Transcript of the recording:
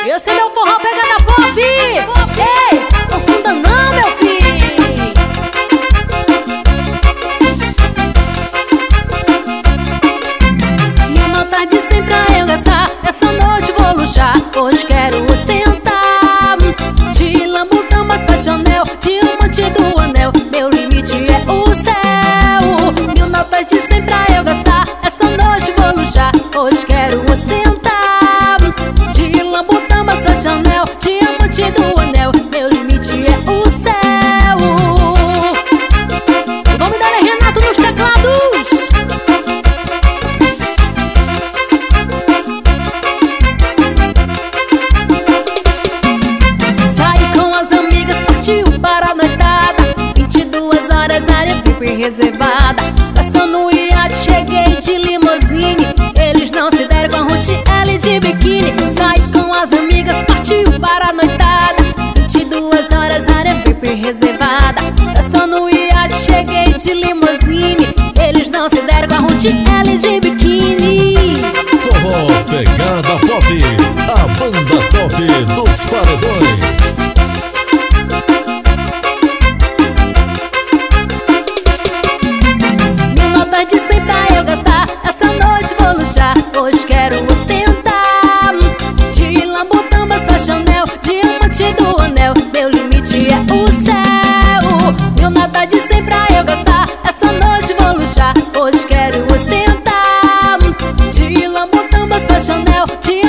Esse é meu forró pegada pop. Ei, confunda não, meu filho. Minha nota de 100 pra eu gastar. Essa noite vou luxar. Hoje quero ostentar. De Lambutão, mas faz Chanel. Diamante do anel. Meu limite é o céu. Mil notas de 100 pra eu gastar. Essa noite vou luxar. Hoje quero ostentar. De Lambutão, mas faz Chanel. Diamante do anel. Meu limite é o céu. O nome dela é Renato nos teclados. Saí com as amigas, partiu para a noitada. 22 horas, área VIP reservada. Gastando iate, cheguei de limousine. Eles não se deram com a Ruth L de biquíni. Saí com as amigas, partiu para a noitada. 22 horas, área VIP reservada. Gastando iate, cheguei de limousine. Eles não se deram com a Ruth L de biquíni. Forró Pegada Pop, a banda top dos paredões. Mil notas de 100 pra eu gastar. Essa noite vou luxar. Hoje quero ostentar. De Lambutão, mas faz Chanel. Diamante do anel. Meu limite é o céu. Mil notas de 100 pra eu gastar. Essa noite vou luxar. Hoje quero ostentar. De Lambutão, mas faz Chanel.